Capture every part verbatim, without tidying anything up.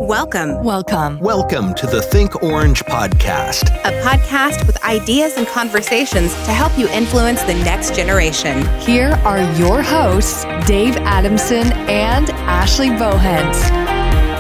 Welcome. Welcome. Welcome to the Think Orange podcast. A podcast with ideas and conversations to help you influence the next generation. Here are your hosts, Dave Adamson and Ashley Bohens.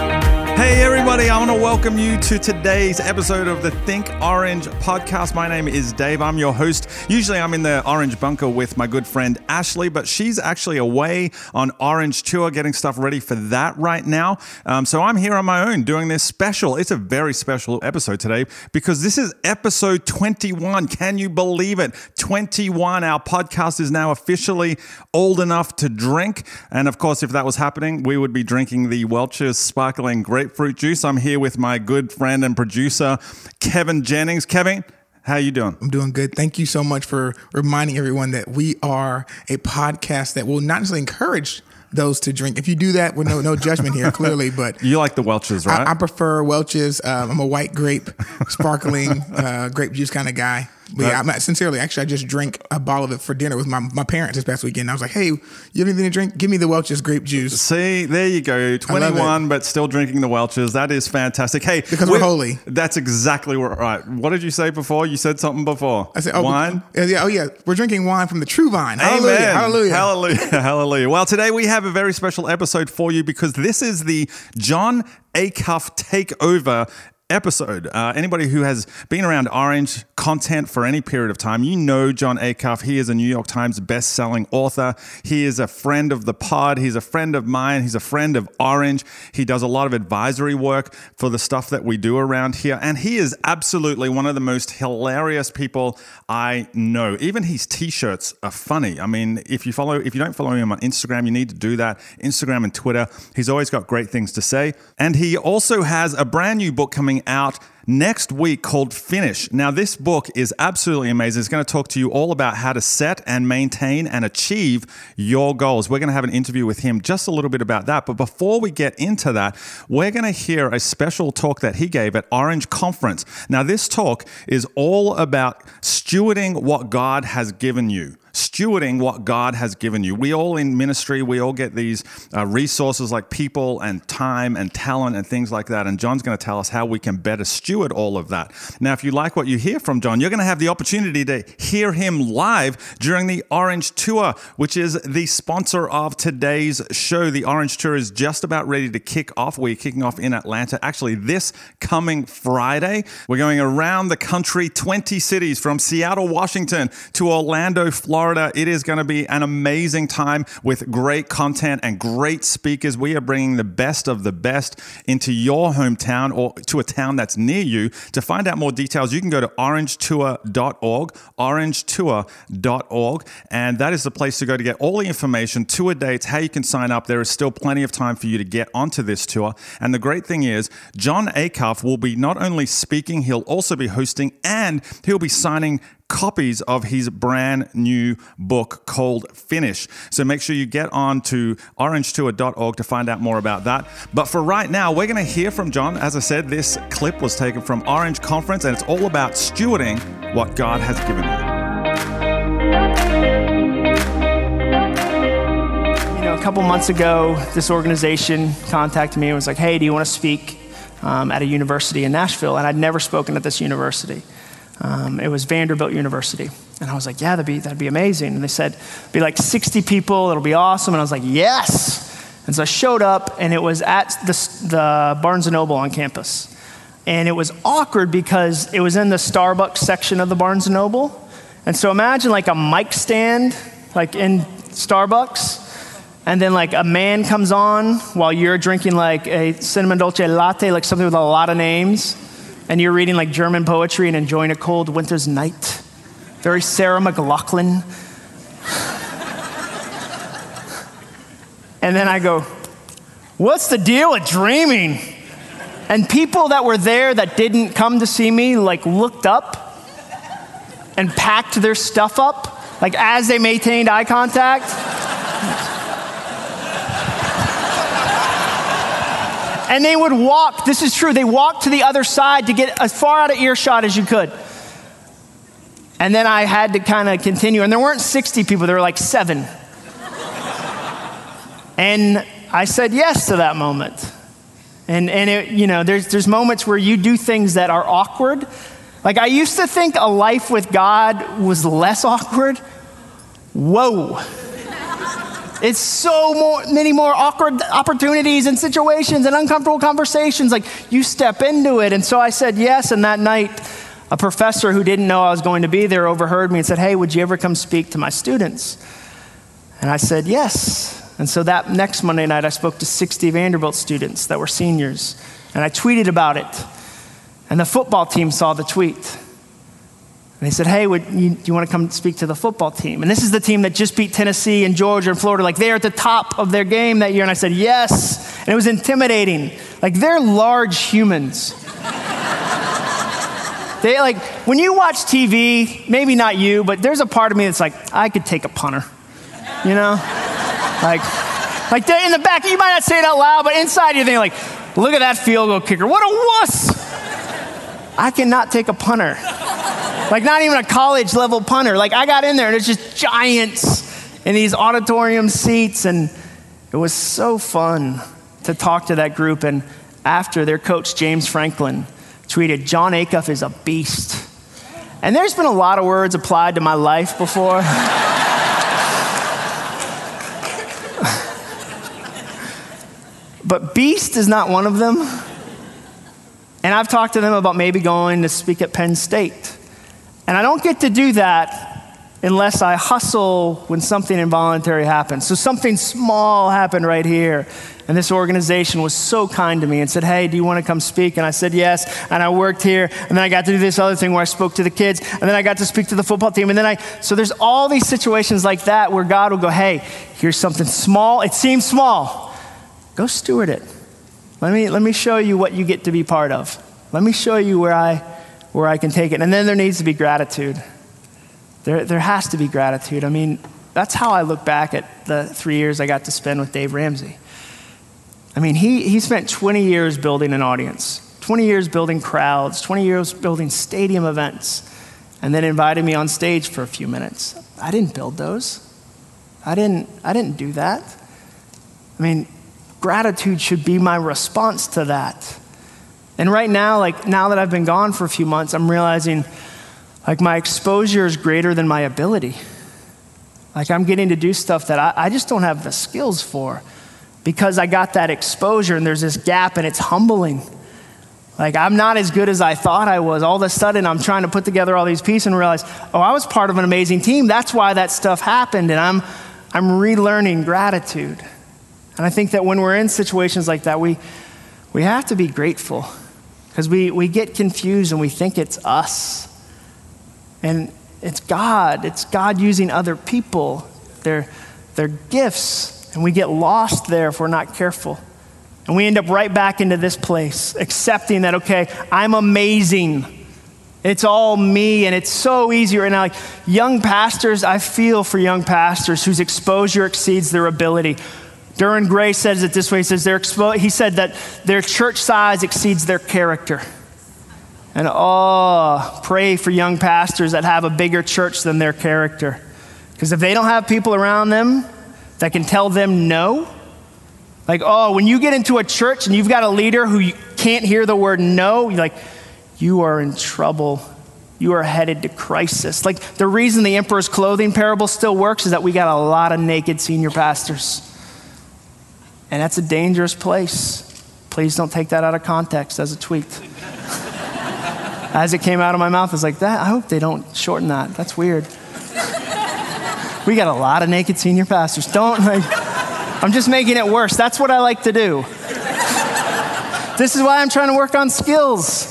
Hey everybody, I want to welcome you to today's episode of the Think Orange podcast. My name is Dave, I'm your host. Usually I'm in the Orange bunker with my good friend Ashley, but she's actually away on Orange tour, getting stuff ready for that right now. Um, so I'm here on my own doing this special. It's a very special episode today because this is episode twenty-one. Can you believe it? twenty-one. Our podcast is now officially old enough to drink. And of course, if that was happening, we would be drinking the Welch's Sparkling Grapefruit Juice. I'm here with my good friend and producer, Kevin Jennings. Kevin, how you doing? I'm doing good. Thank you so much for reminding everyone that we are a podcast that will not necessarily encourage those to drink. If you do that, with no no judgment here, clearly, but you like the Welch's, right? I, I prefer Welch's. Um, I'm a white grape, sparkling uh, grape juice kind of guy. But yeah, I'm not, sincerely, actually, I just drank a bottle of it for dinner with my, my parents this past weekend. I was like, hey, you have anything to drink? Give me the Welch's grape juice. See, there you go. twenty-one, but still drinking the Welch's. That is fantastic. Hey, because we're, we're holy. That's exactly right. What did you say before? You said something before. I said, oh, wine? Yeah, oh, yeah. We're drinking wine from the true vine. Hallelujah. Amen. Hallelujah. Hallelujah. Hallelujah. Well, today we have a very special episode for you because this is the Jon Acuff Takeover episode. Uh, anybody who has been around Orange content for any period of time, you know Jon Acuff. He is a New York Times best-selling author. He is a friend of the pod. He's a friend of mine. He's a friend of Orange. He does a lot of advisory work for the stuff that we do around here. And he is absolutely one of the most hilarious people I know. Even his t-shirts are funny. I mean, if you follow, if you don't follow him on Instagram, you need to do that. Instagram and Twitter. He's always got great things to say. And he also has a brand new book coming out next week called Finish. Now, this book is absolutely amazing. It's going to talk to you all about how to set and maintain and achieve your goals. We're going to have an interview with him just a little bit about that. But before we get into that, we're going to hear a special talk that he gave at Orange Conference. Now, this talk is all about stewarding what God has given you. Stewarding what God has given you. We all in ministry, we all get these uh, resources like people and time and talent and things like that. And Jon's going to tell us how we can better steward all of that. Now, if you like what you hear from Jon, you're going to have the opportunity to hear him live during the Orange Tour, which is the sponsor of today's show. The Orange Tour is just about ready to kick off. We're kicking off in Atlanta, actually this coming Friday. We're going around the country, twenty cities from Seattle, Washington to Orlando, Florida. Florida. It is going to be an amazing time with great content and great speakers. We are bringing the best of the best into your hometown or to a town that's near you. To find out more details, you can go to orange tour dot org, orange tour dot org, and that is the place to go to get all the information, tour dates, how you can sign up. There is still plenty of time for you to get onto this tour. And the great thing is, Jon Acuff will be not only speaking, he'll also be hosting, and he'll be signing copies of his brand new book called Finish. So make sure you get on to orange tour dot org to find out more about that. But for right now, we're going to hear from Jon. As I said, this clip was taken from Orange Conference, and it's all about stewarding what God has given you. You know, a couple months ago, this organization contacted me and was like, hey, do you want to speak um, at a university in Nashville? And I'd never spoken at this university. Um, it was Vanderbilt University. And I was like, yeah, that'd be, that'd be amazing. And they said, it'll be like sixty people, it'll be awesome. And I was like, yes. And so I showed up, and it was at the, the Barnes and Noble on campus. And it was awkward because it was in the Starbucks section of the Barnes and Noble. And so imagine like a mic stand, like in Starbucks, and then like a man comes on while you're drinking like a cinnamon dolce latte, like something with a lot of names. And you're reading like German poetry and enjoying a cold winter's night. Very Sarah McLachlan. And then I go, what's the deal with dreaming? And people that were there that didn't come to see me like looked up and packed their stuff up, like as they maintained eye contact. And they would walk, this is true, they walked to the other side to get as far out of earshot as you could. And then I had to kind of continue, and there weren't sixty people, there were like seven. And I said yes to that moment. And, and it, you know, there's, there's moments where you do things that are awkward. Like I used to think a life with God was less awkward. Whoa. It's so more, many more awkward opportunities and situations and uncomfortable conversations. Like you step into it. And so I said yes. And that night, a professor who didn't know I was going to be there overheard me and said, hey, would you ever come speak to my students? And I said yes. And so that next Monday night, I spoke to sixty Vanderbilt students that were seniors. And I tweeted about it. And the football team saw the tweet. And they said, hey, would you, do you want to come speak to the football team? And this is the team that just beat Tennessee and Georgia and Florida. Like they're at the top of their game that year. And I said, yes. And it was intimidating. Like they're large humans. They like, when you watch T V, maybe not you, but there's a part of me that's like, I could take a punter, you know? Like, like they're in the back, you might not say it out loud, but inside you're thinking like, look at that field goal kicker. What a wuss. I cannot take a punter. Like not even a college level punter. Like I got in there and it's just giants in these auditorium seats. And it was so fun to talk to that group. And after, their coach, James Franklin, tweeted, Jon Acuff is a beast. And there's been a lot of words applied to my life before. But beast is not one of them. And I've talked to them about maybe going to speak at Penn State. And I don't get to do that unless I hustle when something involuntary happens. So something small happened right here. And this organization was so kind to me and said, hey, do you want to come speak? And I said, yes. And I worked here. And then I got to do this other thing where I spoke to the kids. And then I got to speak to the football team. And then I, so there's all these situations like that where God will go, hey, here's something small. It seems small. Go steward it. Let me, let me show you what you get to be part of. Let me show you where I, where I can take it. And then there needs to be gratitude. There, there has to be gratitude. I mean, that's how I look back at the three years I got to spend with Dave Ramsey. I mean, he, he spent twenty years building an audience, twenty years building crowds, twenty years building stadium events, and then invited me on stage for a few minutes. I didn't build those. I didn't, I didn't do that. I mean, gratitude should be my response to that. And right now, like now that I've been gone for a few months, I'm realizing like my exposure is greater than my ability. Like I'm getting to do stuff that I, I just don't have the skills for because I got that exposure and there's this gap and it's humbling. Like I'm not as good as I thought I was. All of a sudden I'm trying to put together all these pieces and realize, oh, I was part of an amazing team. That's why that stuff happened. And I'm, I'm relearning gratitude. And I think that when we're in situations like that, we, we have to be grateful because we, we get confused and we think it's us. And it's God. It's God using other people, their, their gifts. And we get lost there if we're not careful. And we end up right back into this place, accepting that, okay, I'm amazing. It's all me. And it's so easy right now. Like young pastors, I feel for young pastors whose exposure exceeds their ability. Duran Gray says it this way. He says their expo- he said that their church size exceeds their character. And oh, pray for young pastors that have a bigger church than their character. Because if they don't have people around them that can tell them no, like, oh, when you get into a church and you've got a leader who you can't hear the word no, you're like, you are in trouble. You are headed to crisis. Like the reason the emperor's clothing parable still works is that we got a lot of naked senior pastors. And that's a dangerous place. Please don't take that out of context as a tweet. As it came out of my mouth, I was like, that, I hope they don't shorten that. That's weird. We got a lot of naked senior pastors. Don't, like, I'm just making it worse. That's what I like to do. This is why I'm trying to work on skills.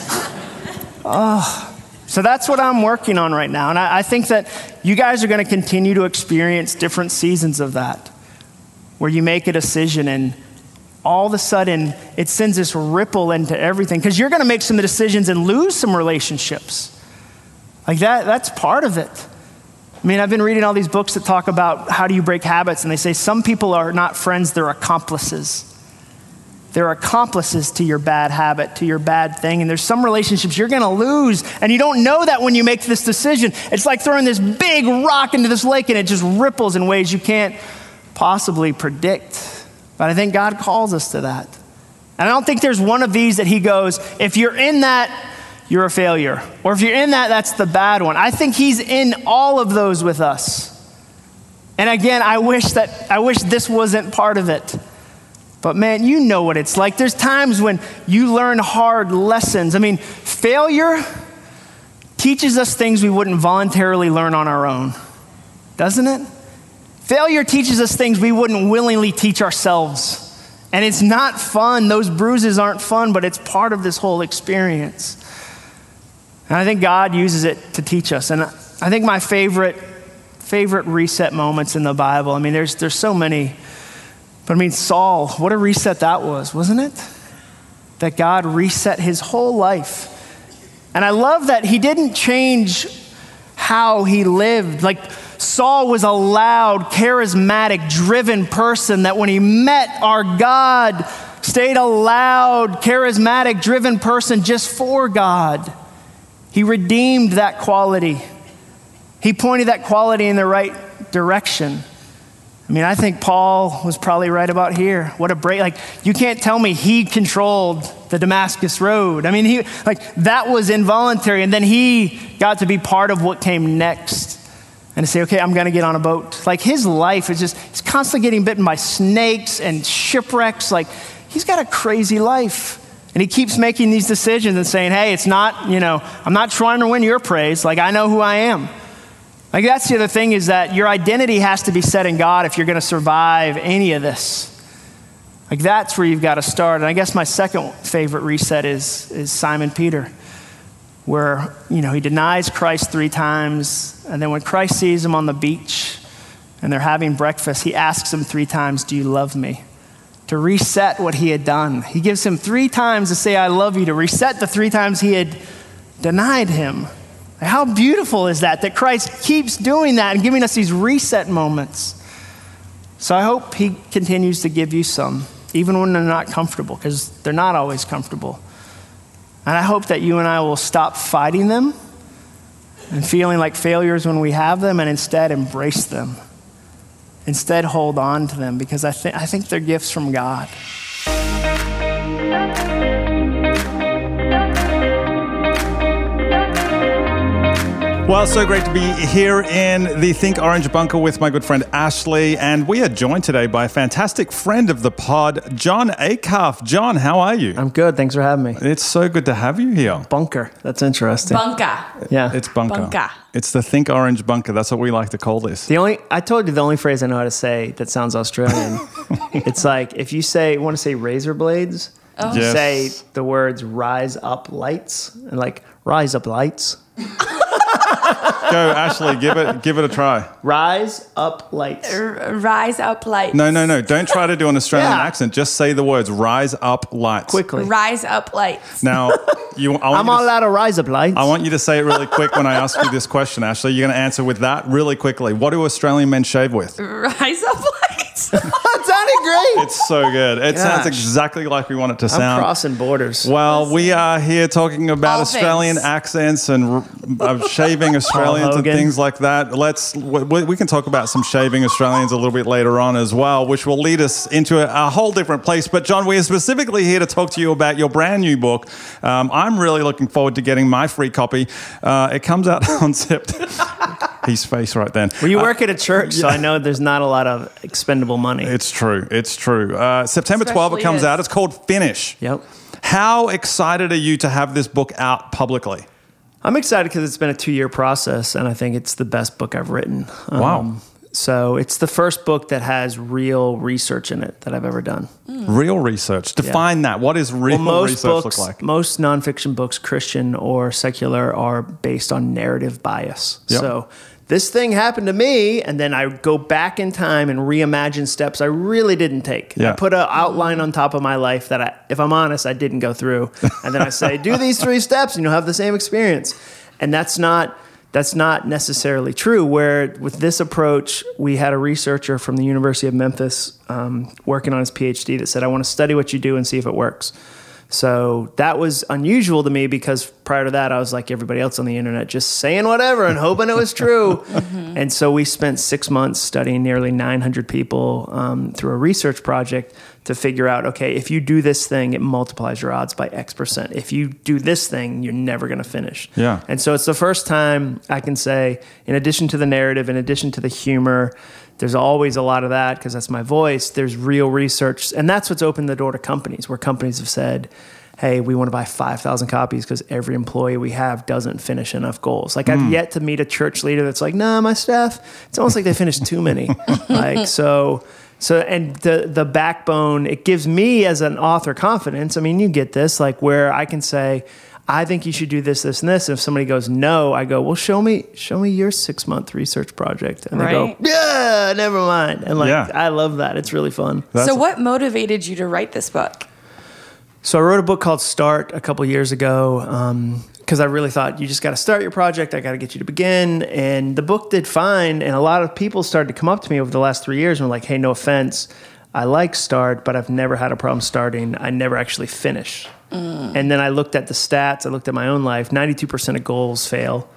Oh, so that's what I'm working on right now. And I, I think that you guys are going to continue to experience different seasons of that, where you make a decision and all of a sudden it sends this ripple into everything because you're going to make some decisions and lose some relationships. Like that, that's part of it. I mean, I've been reading all these books that talk about how do you break habits, and they say some people are not friends, they're accomplices. They're accomplices to your bad habit, to your bad thing. And there's some relationships you're going to lose, and you don't know that when you make this decision. It's like throwing this big rock into this lake, and it just ripples in ways you can't possibly predict. But I think God calls us to that. And I don't think there's one of these that he goes, if you're in that, you're a failure. Or if you're in that, that's the bad one. I think he's in all of those with us. And again, I wish that I wish this wasn't part of it. But man, you know what it's like. There's times when you learn hard lessons. I mean, failure teaches us things we wouldn't voluntarily learn on our own, doesn't it? Failure teaches us things we wouldn't willingly teach ourselves. And it's not fun. Those bruises aren't fun, but it's part of this whole experience. And I think God uses it to teach us. And I think my favorite favorite reset moments in the Bible, I mean, there's there's so many. But I mean, Saul, what a reset that was, wasn't it? That God reset his whole life. And I love that he didn't change how he lived. Like Saul was a loud, charismatic, driven person that when he met our God, stayed a loud, charismatic, driven person just for God. He redeemed that quality. He pointed that quality in the right direction. I mean, I think Paul was probably right about here. What a break. Like, you can't tell me he controlled the Damascus Road. I mean, he like that was involuntary. And then he got to be part of what came next. And to say, okay, I'm going to get on a boat. Like his life is just, he's constantly getting bitten by snakes and shipwrecks. Like he's got a crazy life. And he keeps making these decisions and saying, hey, it's not, you know, I'm not trying to win your praise. Like I know who I am. Like that's the other thing is that your identity has to be set in God if you're going to survive any of this. Like that's where you've got to start. And I guess my second favorite reset is, is Simon Peter, where, you know, he denies Christ three times. And then when Christ sees him on the beach and they're having breakfast, he asks him three times, do you love me? To reset what he had done. He gives him three times to say, I love you, to reset the three times he had denied him. How beautiful is that, that Christ keeps doing that and giving us these reset moments. So I hope he continues to give you some, even when they're not comfortable, because they're not always comfortable. And I hope that you and I will stop fighting them and feeling like failures when we have them and instead embrace them. Instead hold on to them because I, th- I think they're gifts from God. Well, so great to be here in the Think Orange bunker with my good friend Ashley. And we are joined today by a fantastic friend of the pod, Jon Acuff. Jon, how are you? I'm good. Thanks for having me. It's so good to have you here. Bunker. That's interesting. Bunker. Yeah. It's bunker. Bunker. It's the Think Orange bunker. That's what we like to call this. The only I told you the only phrase I know how to say that sounds Australian. It's like if you say want to say razor blades, Oh. you Yes. say the words rise up lights and like rise up lights. Go, Ashley, give it give it a try. Rise up lights. R- rise up lights. No, no, no. Don't try to do an Australian Yeah. accent. Just say the words rise up lights. Quickly. Rise up lights. Now, you, I want I'm you all to, out of rise up lights. I want you to say it really quick when I ask you this question, Ashley. You're going to answer with that really quickly. What do Australian men shave with? Rise up lights. That sounded great. It's so good. It sounds Gosh. exactly like we want it to I'm sound. crossing borders. Well, we are here talking about All Australian things. accents and uh, shaving Australians and Hogan. things like that. Let's we, we can talk about some shaving Australians a little bit later on as well, which will lead us into a, a whole different place. But Jon, we are specifically here to talk to you about your brand new book. Um, I'm really looking forward to getting my free copy. Uh, it comes out on September. His face right then. Well, you Uh, work at a church, so I know there's not a lot of expendable money. It's true. It's true. Uh, September twelfth, it Especially comes is. out. It's called Finish. Yep. How excited are you to have this book out publicly? I'm excited because it's been a two-year process, and I think it's the best book I've written. Um, Wow. So it's the first book that has real research in it that I've ever done. Real research. Define that. What does real Well, most research books, look like? most nonfiction books, Christian or secular, are based on narrative bias. Yep. So this thing happened to me, and then I go back in time and reimagine steps I really didn't take. Yeah. I put an outline on top of my life that, I, if I'm honest, I didn't go through. And then I say, do these three steps, and you'll have the same experience. And that's not... That's not necessarily true, where with this approach, we had a researcher from the University of Memphis um, working on his PhD that said, I want to study what you do and see if it works. So that was unusual to me because prior to that, I was like everybody else on the internet, just saying whatever and hoping it was true. Mm-hmm. And so we spent six months studying nearly nine hundred people um, through a research project to figure out, okay, if you do this thing, it multiplies your odds by X percent. If you do this thing, you're never going to finish. Yeah. And so it's the first time I can say, in addition to the narrative, in addition to the humor, there's always a lot of that because that's my voice. There's real research. And that's what's opened the door to companies, where companies have said, hey, we want to buy five thousand copies because every employee we have doesn't finish enough goals. Like mm. I've yet to meet a church leader that's like, nah, my staff, it's almost like they finished too many. like, so... So, and the the backbone, it gives me as an author confidence. I mean, you get this, like where I can say, I think you should do this, this, and this. And if somebody goes, no, I go, well, show me, show me your six month research project. And they Right. go, yeah, never mind. And like, Yeah. I love that. It's really fun. So what motivated you to write this book? So I wrote a book called Start a couple years ago because um, I really thought you just got to start your project. I got to get you to begin. And the book did fine. And a lot of people started to come up to me over the last three years and were like, hey, no offense, I like Start, but I've never had a problem starting. I never actually finish. Mm. And then I looked at the stats. I looked at my own life. ninety-two percent of goals fail.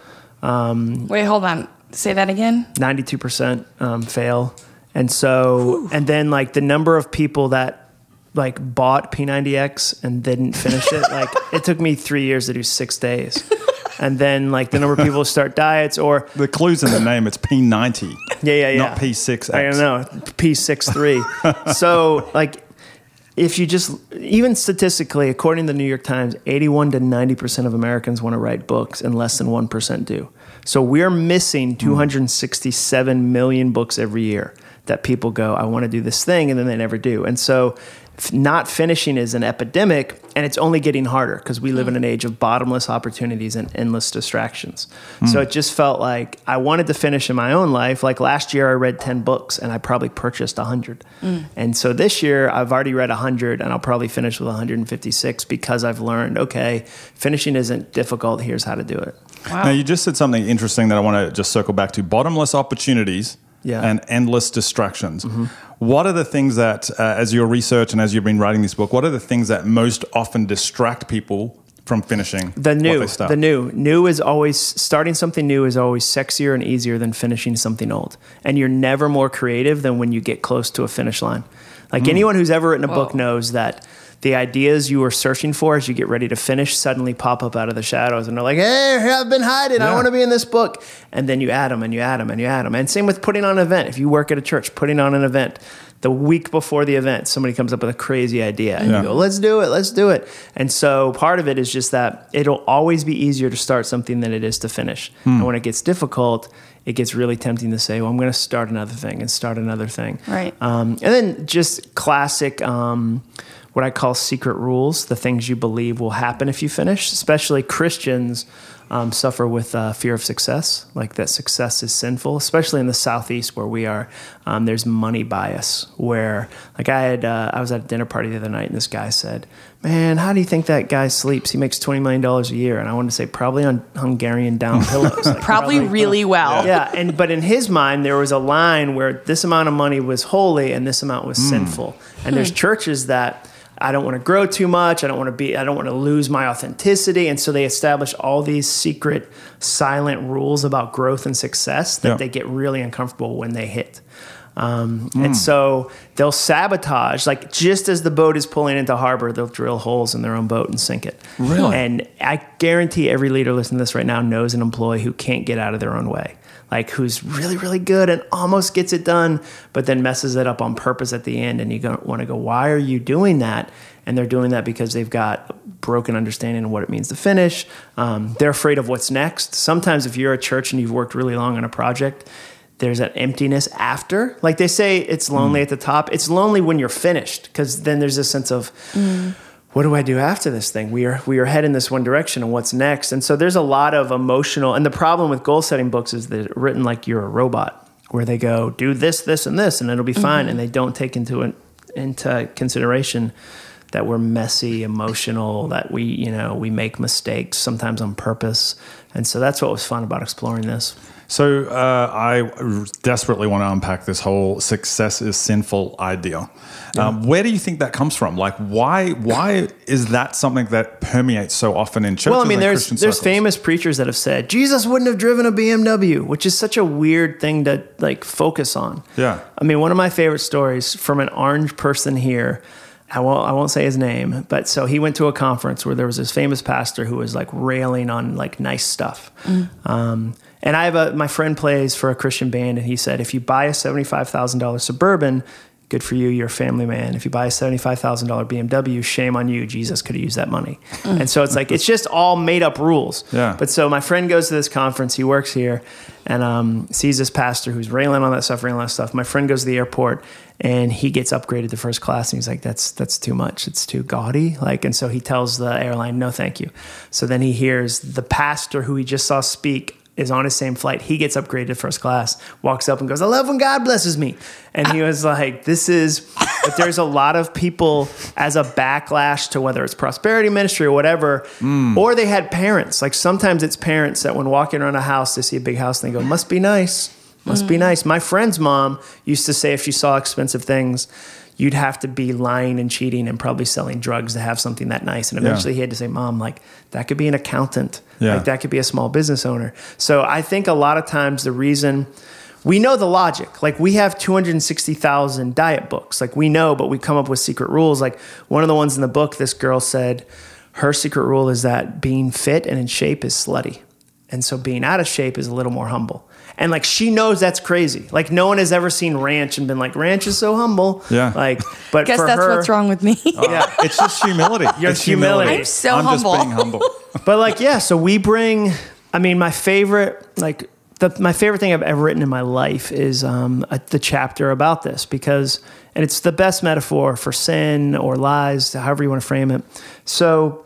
Um, Wait, hold on. Say that again. ninety-two percent um, fail. And so, Whew. and then like the number of people that like bought P ninety X and didn't finish it. Like it took me three years to do six days. And then like the number of people who start diets or The clue's in the name. It's P ninety. Yeah, yeah, yeah. Not P six X. I don't know. P sixty-three. So like if you just, even statistically, according to the New York Times, eighty-one to ninety percent of Americans want to write books and less than one percent do. So we're missing two hundred sixty-seven million books every year that people go, I want to do this thing, and then they never do. And so not finishing is an epidemic, and it's only getting harder because we live in an age of bottomless opportunities and endless distractions. Mm. So it just felt like I wanted to finish in my own life. Like last year I read ten books and I probably purchased one hundred. Mm. And so this year I've already read one hundred and I'll probably finish with one hundred fifty-six because I've learned, okay, finishing isn't difficult. Here's how to do it. Wow. Now you just said something interesting that I want to just circle back to. Bottomless opportunities Yeah. and endless distractions. Mm-hmm. What are the things that, uh, as your research and as you've been writing this book, what are the things that most often distract people from finishing the new? what they start? The new. New is always, starting something new is always sexier and easier than finishing something old. And you're never more creative than when you get close to a finish line. Like mm. anyone who's ever written a Whoa. book knows that the ideas you were searching for as you get ready to finish suddenly pop up out of the shadows and they're like, hey, here I've been hiding. Yeah. I want to be in this book. And then you add them and you add them and you add them. And same with putting on an event. If you work at a church, putting on an event, the week before the event, somebody comes up with a crazy idea and Yeah. you go, let's do it, let's do it. And so part of it is just that it'll always be easier to start something than it is to finish. Hmm. And when it gets difficult, it gets really tempting to say, well, I'm going to start another thing and start another thing. Right. Um, and then just classic, um, what I call secret rules, the things you believe will happen if you finish. Especially Christians um, suffer with uh, fear of success, like that success is sinful, especially in the Southeast where we are. Um, there's money bias where, like I had, uh, I was at a dinner party the other night and this guy said, man, how do you think that guy sleeps? He makes twenty million dollars a year. And I wanted to say, probably on Hungarian down pillows. Like, Probably really well. Yeah, and but in his mind, there was a line where this amount of money was holy and this amount was Mm. sinful. And there's churches that I don't want to grow too much. I don't want to be, I don't want to lose my authenticity. And so they establish all these secret, silent rules about growth and success that Yeah. they get really uncomfortable when they hit. Um, mm. And so they'll sabotage, like just as the boat is pulling into harbor, they'll drill holes in their own boat and sink it. Really? And I guarantee every leader listening to this right now knows an employee who can't get out of their own way. Like who's really, really good and almost gets it done, but then messes it up on purpose at the end. And you want to go, why are you doing that? And they're doing that because they've got broken understanding of what it means to finish. Um, they're afraid of what's next. Sometimes if you're a church and you've worked really long on a project, there's that emptiness after. Like they say it's lonely mm. at the top. It's lonely when you're finished because then there's this sense of, mm. what do I do after this thing? We are we are heading this one direction, and what's next? And so there's a lot of emotional, and the problem with goal setting books is they're written like you're a robot, where they go, do this, this, and this, and it'll be fine, mm-hmm. and they don't take into into consideration that we're messy, emotional, that we, you know, we make mistakes sometimes on purpose. And so that's what was fun about exploring this. So uh, I desperately want to unpack this whole success is sinful idea. Yeah. Um, where do you think that comes from? Like, why why is that something that permeates so often in churches? Well, I mean, and there's Christian there's circles? famous preachers that have said Jesus wouldn't have driven a B M W, which is such a weird thing to like focus on. Yeah. I mean, one of my favorite stories from an orange person here. I won't, I won't say his name, but so he went to a conference where there was this famous pastor who was like railing on like nice stuff. Mm. Um, and I have a, my friend plays for a Christian band, and he said, if you buy a seventy-five thousand dollars Suburban, good for you, you're a family man. If you buy a seventy-five thousand dollars B M W, shame on you, Jesus could have used that money. Mm. And so it's like, it's just all made up rules. Yeah. But so my friend goes to this conference, he works here, and um, sees this pastor who's railing on that stuff, railing on that stuff. My friend goes to the airport, and he gets upgraded to first class, and he's like, that's that's too much. It's too gaudy. Like, and so he tells the airline, no, thank you. So then he hears the pastor who he just saw speak is on his same flight. He gets upgraded to first class, walks up and goes, I love when God blesses me. And he was like, this is, but there's a lot of people as a backlash to whether it's prosperity ministry or whatever, mm. or they had parents. Like sometimes it's parents that when walking around a house, they see a big house and they go, must be nice. Must mm. be nice. My friend's mom used to say if she saw expensive things, you'd have to be lying and cheating and probably selling drugs to have something that nice. And eventually yeah. he had to say, Mom, like that could be an accountant. Yeah. Like that could be a small business owner. So I think a lot of times the reason we know the logic, like we have two hundred sixty thousand diet books. Like we know, but we come up with secret rules. Like one of the ones in the book, this girl said her secret rule is that being fit and in shape is slutty. And so being out of shape is a little more humble. And like, she knows that's crazy. Like no one has ever seen Ranch and been like, Ranch is so humble. Yeah. Like, but guess for that's her, what's wrong with me. uh, yeah. It's just humility. Your it's humility. I'm so I'm humble. just being humble. But like, yeah, so we bring, I mean, my favorite, like the, my favorite thing I've ever written in my life is um, a, the chapter about this because, and it's the best metaphor for sin or lies, however you want to frame it. So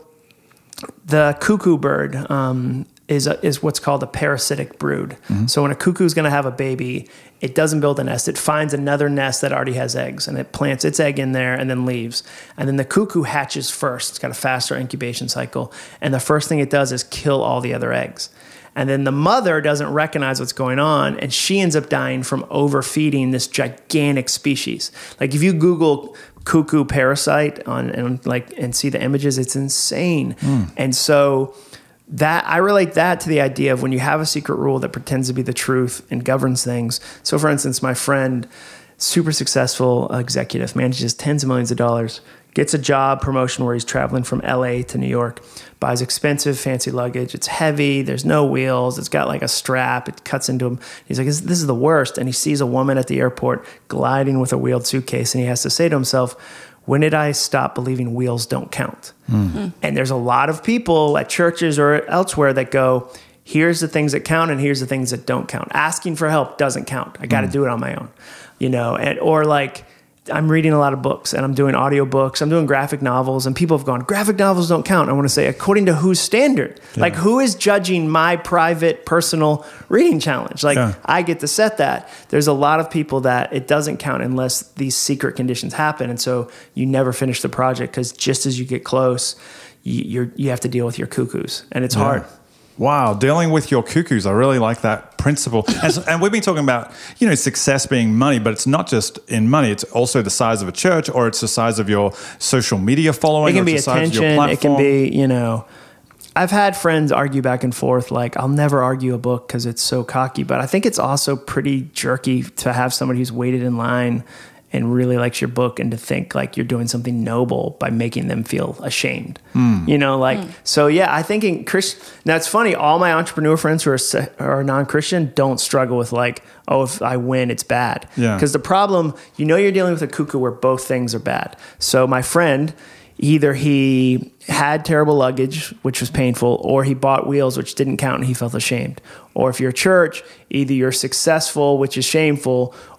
the cuckoo bird, um, is a, is what's called a parasitic brood. Mm-hmm. So when a cuckoo is going to have a baby, it doesn't build a nest. It finds another nest that already has eggs, and it plants its egg in there and then leaves. And then the cuckoo hatches first. It's got a faster incubation cycle. And the first thing it does is kill all the other eggs. And then the mother doesn't recognize what's going on, and she ends up dying from overfeeding this gigantic species. Like if you Google cuckoo parasite on and like and see the images, it's insane. Mm. And so that I relate that to the idea of when you have a secret rule that pretends to be the truth and governs things. So for instance, my friend, super successful executive, manages tens of millions of dollars, gets a job promotion where he's traveling from L A to New York, buys expensive, fancy luggage. It's heavy. There's no wheels. It's got like a strap. It cuts into him. He's like, this, this is the worst. And he sees a woman at the airport gliding with a wheeled suitcase. And he has to say to himself, when did I stop believing wheels don't count? Mm. And there's a lot of people at churches or elsewhere that go, here's the things that count and here's the things that don't count. Asking for help doesn't count. I got to mm. do it on my own, you know, and, or like, I'm reading a lot of books and I'm doing audio books. I'm doing graphic novels and people have gone, graphic novels don't count. I want to say, according to whose standard? Yeah. Like who is judging my private, personal reading challenge? Like yeah. I get to set that. There's a lot of people that it doesn't count unless these secret conditions happen. And so you never finish the project because just as you get close, you, you're, you have to deal with your cuckoos and it's yeah. hard. Wow, dealing with your cuckoos. I really like that principle. And, so, and we've been talking about, you know, success being money, but it's not just in money. It's also the size of a church or it's the size of your social media following. It can or be it's the size attention. of your platform. It can be, you know, I've had friends argue back and forth. Like, I'll never argue a book because it's so cocky, but I think it's also pretty jerky to have somebody who's waited in line and really likes your book and to think like you're doing something noble by making them feel ashamed. Mm. You know, like, mm. so yeah, I think in Christian, now it's funny, all my entrepreneur friends who are, are non-Christian don't struggle with like, oh, if I win, it's bad. Yeah. Because the problem, you know, you're dealing with a cuckoo where both things are bad. So my friend, either he had terrible luggage, which was painful, or he bought wheels, which didn't count and he felt ashamed. Or if you're a church, either you're successful, which is shameful,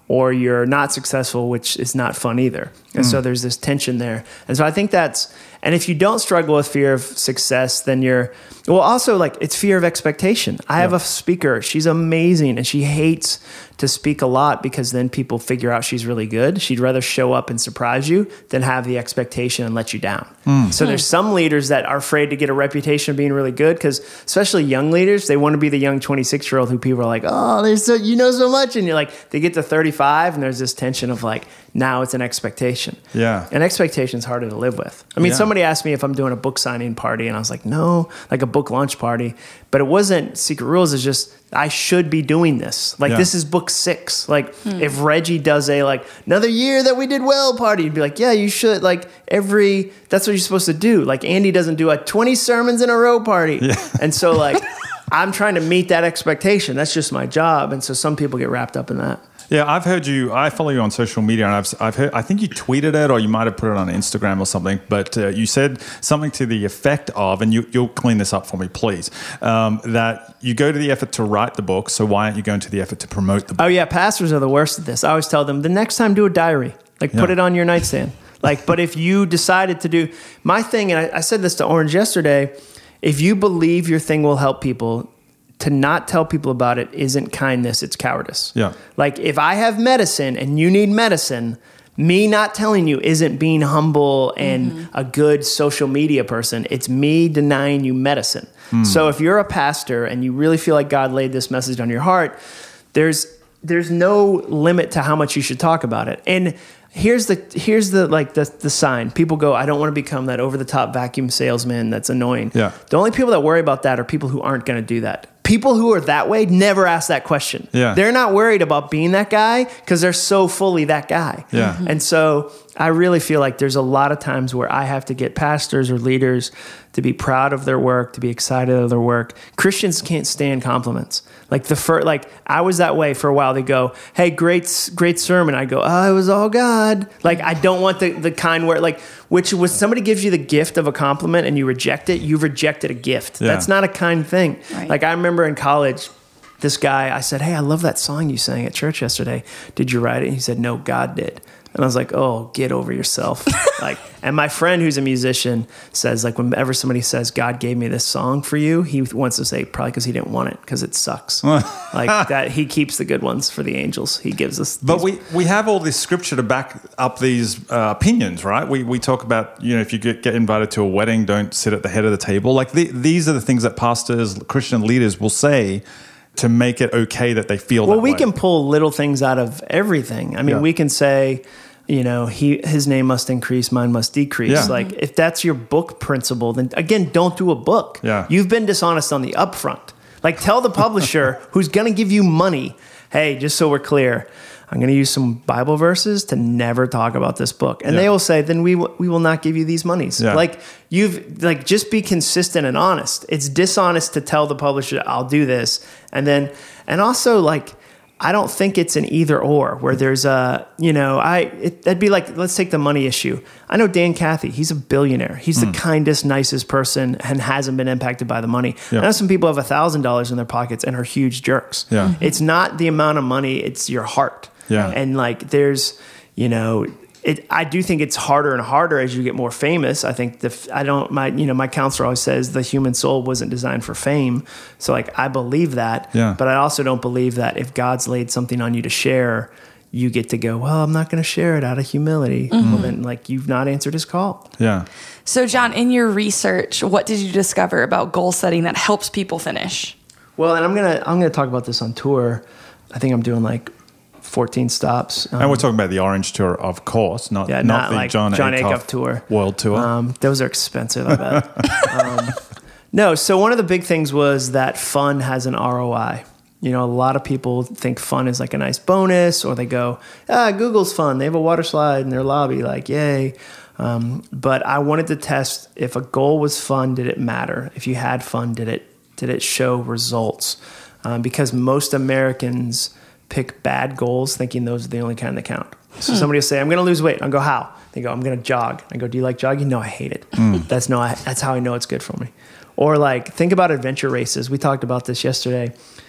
or you're not successful, which is not fun either. And mm. so there's this tension there. And so I think that's, and if you don't struggle with fear of success, then you're, well, also like it's fear of expectation. I have yep. a speaker, she's amazing, and she hates to speak a lot because then people figure out she's really good. She'd rather show up and surprise you than have the expectation and let you down. Mm. So there's some leaders that are afraid to get a reputation of being really good, because especially young leaders, they want to be the young twenty-six year old who people are like, oh, there's so, you know so much. And you're like, they get to thirty-five and there's this tension of like, now it's an expectation. Yeah. And expectation is harder to live with. I mean, yeah. somebody asked me if I'm doing a book signing party, and I was like, no, like a book launch party. But it wasn't Secret Rules. It's just, I should be doing this. Like, yeah. this is book six. Like, hmm. if Reggie does a, like, another year that we did well party, you'd be like, yeah, you should. Like, every, that's what you're supposed to do. Like, Andy doesn't do a twenty sermons in a row party. Yeah. And so, like, I'm trying to meet that expectation. That's just my job. And so some people get wrapped up in that. Yeah, I've heard you. I follow you on social media, and I've I've heard. I think you tweeted it, or you might have put it on Instagram or something. But uh, you said something to the effect of, and you you'll clean this up for me, please. Um, that you go to the effort to write the book, so why aren't you going to the effort to promote the book? Oh yeah, pastors are the worst at this. I always tell them, the next time do a diary, like yeah. put it on your nightstand. Like, but if you decided to do my thing, and I, I said this to Orange yesterday, if you believe your thing will help people, to not tell people about it isn't kindness, it's cowardice. Yeah. Like, if I have medicine and you need medicine, me not telling you isn't being humble and mm-hmm. a good social media person. It's me denying you medicine. Mm. So if you're a pastor and you really feel like God laid this message on your heart, there's there's no limit to how much you should talk about it. And Here's the here's the like the the sign. People go, I don't want to become that over the top vacuum salesman that's annoying. Yeah. The only people that worry about that are people who aren't going to do that. People who are that way never ask that question. Yeah. They're not worried about being that guy because they're so fully that guy. Yeah. Mm-hmm. And so I really feel like there's a lot of times where I have to get pastors or leaders to be proud of their work, to be excited of their work. Christians can't stand compliments. Like the first, like I was that way for a while. They go, "Hey, great, great sermon." I go, "Oh, it was all God." Like I don't want the the kind word, like which when somebody gives you the gift of a compliment and you reject it, you've rejected a gift. Yeah. That's not a kind thing. Right. Like I remember in college, this guy, I said, "Hey, I love that song you sang at church yesterday. Did you write it?" And he said, "No, God did." And I was like, "Oh, get over yourself." Like, and my friend who's a musician says, like, whenever somebody says, "God gave me this song for you," he wants to say probably because he didn't want it, because it sucks. Like that, he keeps the good ones for the angels. He gives us. But we, we have all this scripture to back up these uh, opinions, right? We we talk about, you know, if you get, get invited to a wedding, don't sit at the head of the table. Like the, these are the things that pastors, Christian leaders will say to make it okay that they feel well, that way. Well, we can pull little things out of everything. I mean, Yeah. we can say, you know, he his name must increase, mine must decrease. Yeah. Like, if that's your book principle, then again, don't do a book. Yeah. You've been dishonest on the upfront. Like, tell the publisher who's going to give you money, hey, just so we're clear, I'm going to use some Bible verses to never talk about this book. And Yeah. they will say, then we, w- we will not give you these monies. Yeah. Like, you've, like, just be consistent and honest. It's dishonest to tell the publisher, I'll do this. And then, and also, like, I don't think it's an either or where there's a, you know, I, it, that'd be like, let's take the money issue. I know Dan Cathy, he's a billionaire. He's Mm. the kindest, nicest person and hasn't been impacted by the money. Yeah. I know some people have a thousand dollars in their pockets and are huge jerks. Yeah. It's not the amount of money, it's your heart. Yeah. And like, there's, you know, it, I do think it's harder and harder as you get more famous. I think the, I don't, my, you know, my counselor always says the human soul wasn't designed for fame. So like, I believe that, Yeah. but I also don't believe that if God's laid something on you to share, you get to go, well, I'm not going to share it out of humility. Mm-hmm. Well, then like, you've not answered his call. Yeah. So, John, in your research, what did you discover about goal setting that helps people finish? Well, and I'm going to, I'm going to talk about this on tour. I think I'm doing like fourteen stops. Um, And we're talking about the Orange Tour, of course, not, Yeah, not, not the like John, John Acuff, Acuff tour. World Tour. Um, those are expensive, I bet. um, no, so one of the big things was that fun has an R O I. You know, a lot of people think fun is like a nice bonus, or they go, ah, Google's fun. They have a water slide in their lobby, like, yay. Um, but I wanted to test if a goal was fun, did it matter? If you had fun, did it did it show results? Um, because most Americans pick bad goals thinking those are the only kind that count. So Hmm. somebody will say, I'm going to lose weight. I'll go, how? They go, I'm going to jog. I go, do you like jogging? No, I hate it. That's no, I, that's how I know it's good for me. Or like, think about adventure races. We talked about this yesterday.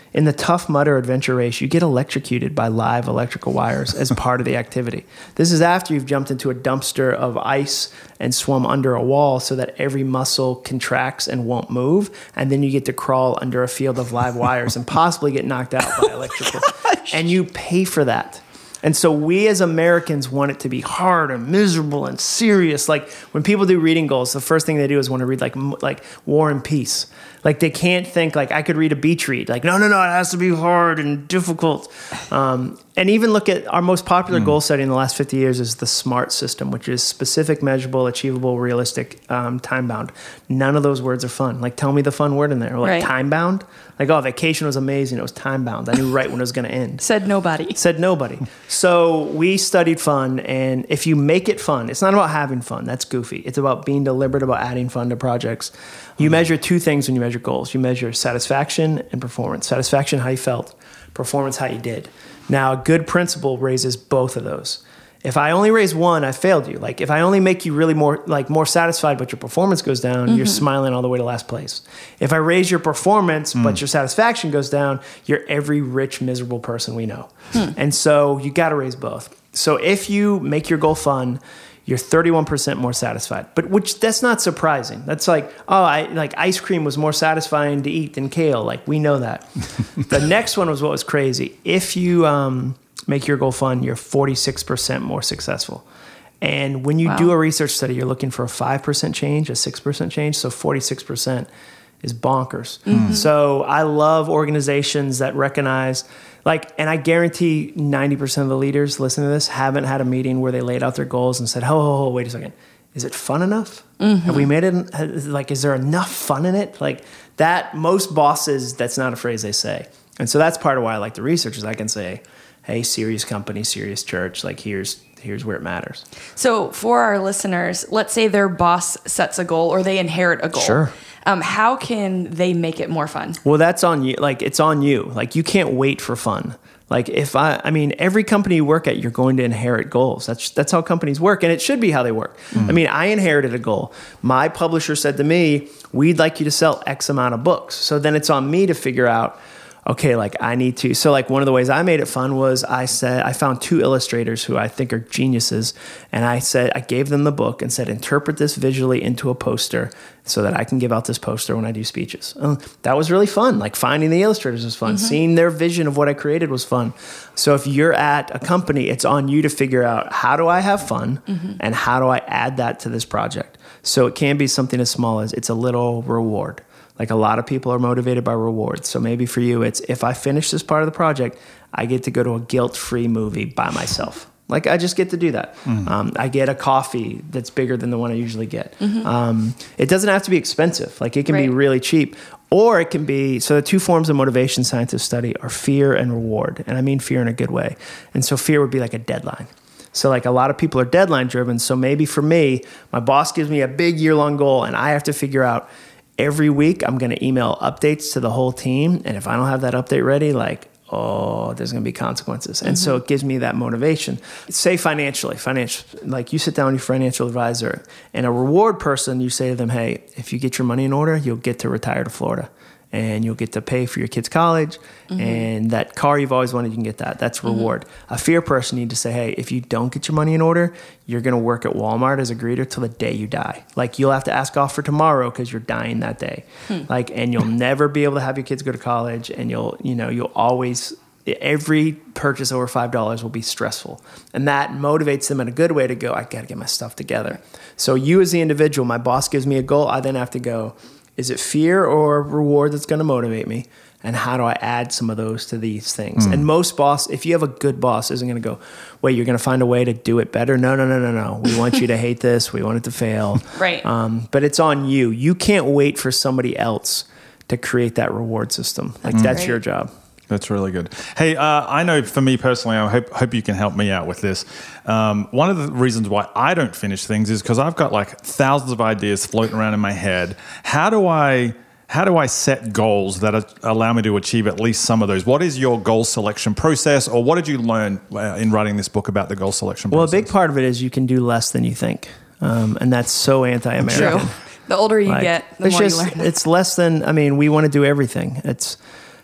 In the Tough Mudder adventure race, you get electrocuted by live electrical wires as part of the activity. This is after you've jumped into a dumpster of ice and swum under a wall so that every muscle contracts and won't move, and then you get to crawl under a field of live wires and possibly get knocked out by electrical. And you pay for that. And so we as Americans want it to be hard and miserable and serious. Like when people do reading goals, the first thing they do is want to read like like War and Peace. Like they can't think like I could read a beach read. Like no, no, no, it has to be hard and difficult. Um, and even look at our most popular mm. goal setting in the last fifty years is the SMART system, which is specific, measurable, achievable, realistic, um, time bound. None of those words are fun. Like tell me the fun word in there. Like right. time bound. Like oh, vacation was amazing. It was time bound. I knew right when it was going to end. Said nobody. Said nobody. So we studied fun, and if you make it fun, it's not about having fun. That's goofy. It's about being deliberate about adding fun to projects. You measure two things when you measure goals. You measure satisfaction and performance. Satisfaction, how you felt. Performance, how you did. Now, a good principle raises both of those. If I only raise one, I failed you. Like if I only make you really more like more satisfied, but your performance goes down, mm-hmm. you're smiling all the way to last place. If I raise your performance, mm. but your satisfaction goes down, you're every rich, miserable person we know. Hmm. And so you got to raise both. So if you make your goal fun, you're thirty-one percent more satisfied. But which that's not surprising. That's like, oh, I like ice cream was more satisfying to eat than kale. Like we know that. The next one was what was crazy. If you um, make your goal fun, you're forty-six percent more successful. And when you wow. do a research study, you're looking for a five percent change, a six percent change. So forty-six percent is bonkers. Mm-hmm. So I love organizations that recognize like, and I guarantee ninety percent of the leaders listening to this haven't had a meeting where they laid out their goals and said, ho, ho, ho, wait a second. Is it fun enough? Mm-hmm. Have we made it, like, is there enough fun in it? Like that, most bosses, that's not a phrase they say. And so that's part of why I like the research is I can say, hey, serious company, serious church, like here's, here's where it matters. So for our listeners, let's say their boss sets a goal or they inherit a goal. Sure. Um, how can they make it more fun? Well, that's on you. Like it's on you. Like you can't wait for fun. Like if I, I mean, every company you work at, you're going to inherit goals. That's that's how companies work, and it should be how they work. Mm. I mean, I inherited a goal. My publisher said to me, "We'd like you to sell X amount of books." So then it's on me to figure out, okay, like I need to. So like one of the ways I made it fun was I said, I found two illustrators who I think are geniuses. And I said, I gave them the book and said, interpret this visually into a poster so that I can give out this poster when I do speeches. Uh, that was really fun. Like finding the illustrators was fun. Mm-hmm. Seeing their vision of what I created was fun. So if you're at a company, it's on you to figure out how do I have fun mm-hmm. and how do I add that to this project? So it can be something as small as it's a little reward. Like a lot of people are motivated by rewards. So maybe for you, it's if I finish this part of the project, I get to go to a guilt-free movie by myself. Like I just get to do that. Mm. Um, I get a coffee that's bigger than the one I usually get. Mm-hmm. Um, it doesn't have to be expensive. Like it can right. be really cheap. Or it can be, so the two forms of motivation scientists study are fear and reward. And I mean fear in a good way. And so fear would be like a deadline. So like a lot of people are deadline driven. So maybe for me, my boss gives me a big year-long goal and I have to figure out every week I'm going to email updates to the whole team. And if I don't have that update ready, like, oh, there's going to be consequences. And mm-hmm. so it gives me that motivation. Say financially, financial, like you sit down with your financial advisor and a reward person, you say to them, hey, if you get your money in order, you'll get to retire to Florida. And you'll get to pay for your kids' college. Mm-hmm. And that car you've always wanted, you can get that. That's reward. Mm-hmm. A fear person need to say, hey, if you don't get your money in order, you're going to work at Walmart as a greeter till the day you die. Like you'll have to ask off for tomorrow because you're dying that day. Hmm. Like, and you'll never be able to have your kids go to college. And you'll, you know, you'll always, every purchase over five dollars will be stressful. And that motivates them in a good way to go, I got to get my stuff together. So you as the individual, my boss gives me a goal. I then have to go, is it fear or reward that's going to motivate me? And how do I add some of those to these things? Mm. And most boss, if you have a good boss, isn't going to go, wait, you're going to find a way to do it better? No, no, no, no, no. We want you to hate this. We want it to fail. Right. Um, but it's on you. You can't wait for somebody else to create that reward system. Like that's, that's your job. That's really good. Hey, uh, I know for me personally, I hope, hope you can help me out with this. Um, one of the reasons why I don't finish things is because I've got like thousands of ideas floating around in my head. How do I how do I set goals that are, allow me to achieve at least some of those? What is your goal selection process, or what did you learn in writing this book about the goal selection process? Well, a big part of it is you can do less than you think, um, and that's so anti-American. True. The older you like, get, the more just, you learn. It's less than, I mean, we want to do everything. It's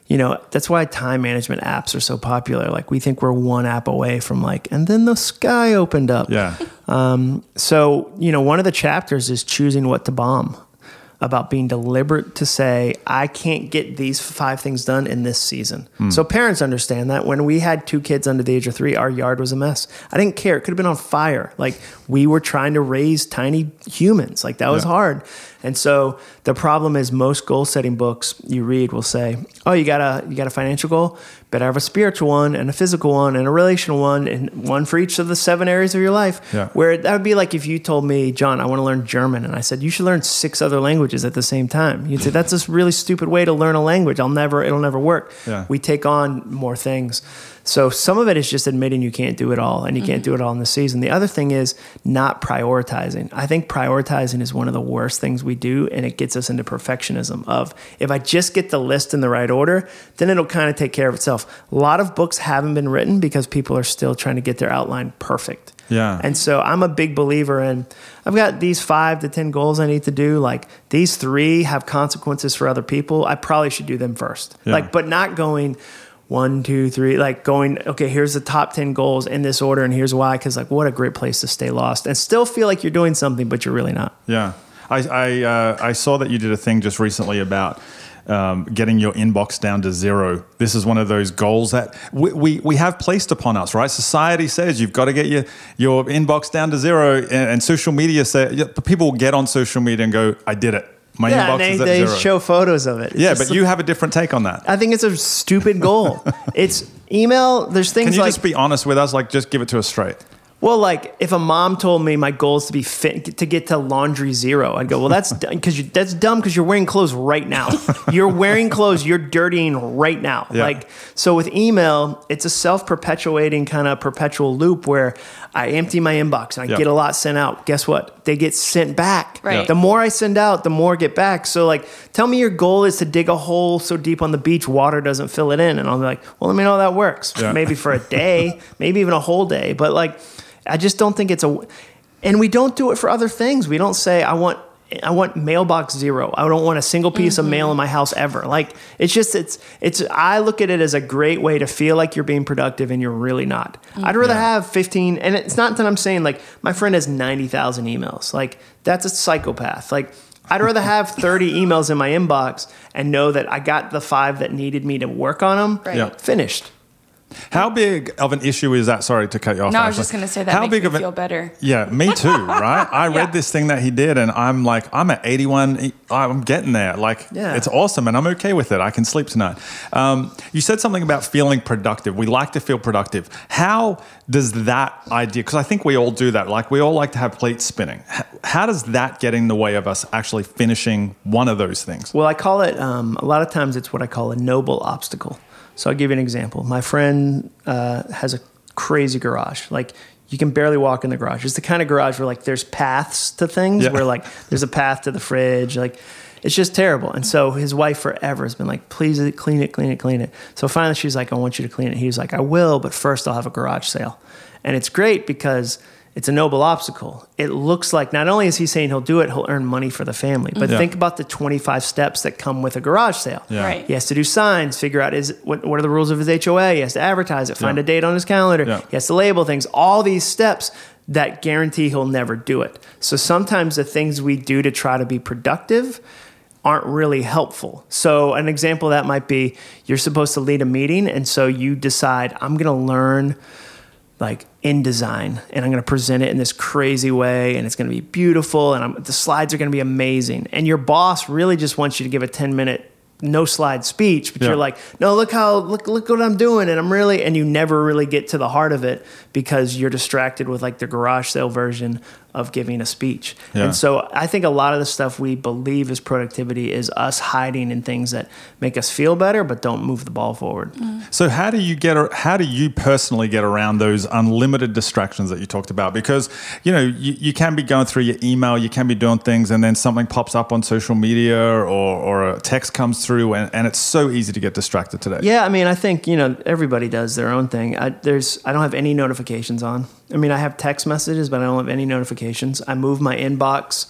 you know, that's why time management apps are so popular. Like we think we're one app away from like, and then the sky opened up. Yeah. Um, so, you know, one of the chapters is choosing what to bomb, about being deliberate to say, I can't get these five things done in this season. Mm. So parents understand that. When we had two kids under the age of three, our yard was a mess. I didn't care. It could have been on fire. Like we were trying to raise tiny humans. Like that was yeah. hard. And so the problem is most goal setting books you read will say, oh, you got a, you got a financial goal? Better have a spiritual one and a physical one and a relational one and one for each of the seven areas of your life. Yeah. Where that would be like if you told me, John, I want to learn German. And I said, you should learn six other languages at the same time. You'd say, that's a really stupid way to learn a language. I'll never, it'll never work. Yeah. We take on more things. So some of it is just admitting you can't do it all and you mm-hmm. can't do it all in the season. The other thing is not prioritizing. I think prioritizing is one of the worst things we do, and it gets us into perfectionism of if I just get the list in the right order, then it'll kind of take care of itself. A lot of books haven't been written because people are still trying to get their outline perfect. Yeah. And so I'm a big believer in, I've got these five to ten goals I need to do. Like these three have consequences for other people. I probably should do them first. Yeah. Like, but not going one, two, three, like going, okay, here's the top ten goals in this order. And here's why. Cause like, what a great place to stay lost and still feel like you're doing something, but you're really not. Yeah. I, I, uh, I saw that you did a thing just recently about Um, getting your inbox down to zero. This is one of those goals that we, we, we have placed upon us, right? Society says you've got to get your, your inbox down to zero, and, and social media say, people will get on social media and go, I did it. My yeah, inbox and they, is at they zero. show photos of it. It's yeah, just, but you have a different take on that. I think it's a stupid goal. It's email. There's things Can you like, just be honest with us? Like, just give it to us straight. well, like if a mom told me my goal is to be fit, to get to laundry zero, I'd go, well, that's because you, that's dumb because you're wearing clothes right now. You're wearing clothes you're dirtying right now. Yeah. Like so with email, it's a self-perpetuating kind of perpetual loop where I empty my inbox and I yeah. get a lot sent out. Guess what? They get sent back. Right. The more I send out, the more I get back. So like, tell me your goal is to dig a hole so deep on the beach water doesn't fill it in, and I'll be like, well, let me know how that works. Yeah. Maybe for a day, maybe even a whole day, but like. I just don't think it's a, and we don't do it for other things. We don't say, I want, I want mailbox zero. I don't want a single piece mm-hmm. of mail in my house ever. Like it's just, it's, it's, I look at it as a great way to feel like you're being productive and you're really not. Mm-hmm. I'd rather yeah. have fifteen, and it's not that I'm saying like my friend has ninety thousand emails. Like that's a psychopath. Like I'd rather have thirty emails in my inbox and know that I got the five that needed me to work on them. Right. Yeah. Finished. How big of an issue is that? Sorry to cut you off. No, Ashley. I was just going to say that How makes big me of an, feel better. Yeah, me too, right? I Yeah. read this thing that he did and I'm like, I'm at eighty-one. I'm getting there. Like, Yeah. it's awesome and I'm okay with it. I can sleep tonight. Um, you said something about feeling productive. We like to feel productive. How does that idea, because I think we all do that. Like we all like to have plates spinning. How, how does that get in the way of us actually finishing one of those things? Well, I call it, um, a lot of times it's what I call a noble obstacle. So I'll give you an example. My friend uh, has a crazy garage. Like you can barely walk in the garage. It's the kind of garage where like there's paths to things, yeah. where like there's a path to the fridge. Like it's just terrible. And so his wife forever has been like, please clean it, clean it, clean it. So finally she's like, I want you to clean it. He was like, I will, but first I'll have a garage sale. And it's great because it's a noble obstacle. It looks like not only is he saying he'll do it, he'll earn money for the family. But Yeah. think about the twenty-five steps that come with a garage sale. Yeah. Right. He has to do signs, figure out is what, what are the rules of his H O A. He has to advertise it, find Yeah. a date on his calendar. Yeah. He has to label things. All these steps that guarantee he'll never do it. So sometimes the things we do to try to be productive aren't really helpful. So an example of that might be you're supposed to lead a meeting, and so you decide, I'm going to learn like InDesign, and I'm going to present it in this crazy way, and it's going to be beautiful, and I'm, the slides are going to be amazing. And your boss really just wants you to give a ten minute no slide speech, but Yeah. you're like, no, look how, look, look what I'm doing. And I'm really, and you never really get to the heart of it because you're distracted with like the garage sale version of giving a speech. Yeah. And so I think a lot of the stuff we believe is productivity is us hiding in things that make us feel better, but don't move the ball forward. So how do you get, how do you personally get around those unlimited distractions that you talked about? Because, you know, you, you can be going through your email, you can be doing things, and then something pops up on social media or, or a text comes through, and, and it's so easy to get distracted today. Yeah, I mean, I think, you know, everybody does their own thing. I, there's, I don't have any notifications on. I mean, I have text messages, but I don't have any notifications. I move my inbox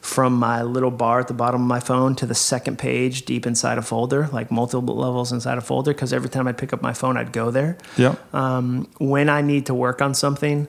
from my little bar at the bottom of my phone to the second page deep inside a folder, like multiple levels inside a folder, because every time I'd pick up my phone, I'd go there. Yeah. Um, when I need to work on something,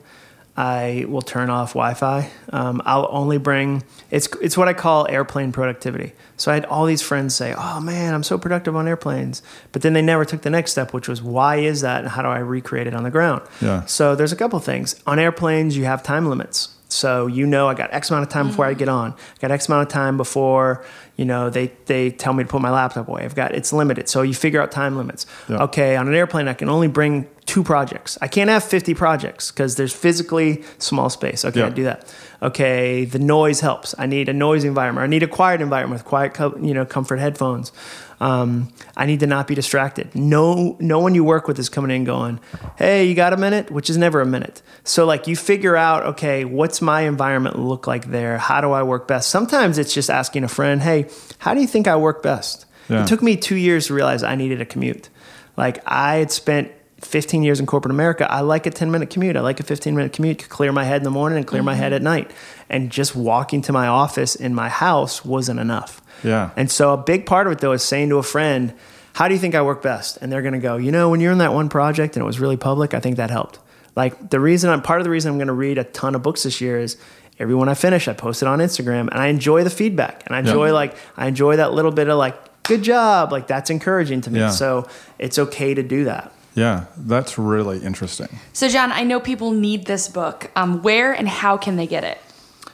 I will turn off Wi-Fi. Um, I'll only bring, it's it's what I call airplane productivity. So I had all these friends say, oh man, I'm so productive on airplanes. But then they never took the next step, which was, why is that? And how do I recreate it on the ground? Yeah. So there's a couple things. On airplanes, you have time limits. So you know I got X amount of time before I get on. I got X amount of time before, you know, they, they tell me to put my laptop away. I've got, it's limited. So you figure out time limits. Yeah. Okay, on an airplane, I can only bring two projects. I can't have fifty projects because there's physically small space. Okay, Yeah. I do that. Okay, the noise helps. I need a noisy environment. I need a quiet environment with quiet, co- you know, comfort headphones. Um, I need to not be distracted. No, no one you work with is coming in going, hey, you got a minute? Which is never a minute. So like you figure out, okay, what's my environment look like there? How do I work best? Sometimes it's just asking a friend, hey, how do you think I work best? Yeah. It took me two years to realize I needed a commute. Like I had spent fifteen years in corporate America. I like a ten minute commute. I like a fifteen minute commute to clear my head in the morning and clear my head at night. And just walking to my office in my house wasn't enough. Yeah. And so a big part of it though is saying to a friend, how do you think I work best? And they're going to go, you know, when you're in that one project and it was really public, I think that helped. Like the reason I'm part of the reason I'm going to read a ton of books this year is every one I finish, I post it on Instagram and I enjoy the feedback and I enjoy Yeah. like, I enjoy that little bit of like, good job. Like that's encouraging to me. Yeah. So it's okay to do that. Yeah, that's really interesting. So, John, I know people need this book. Um, where and how can they get it?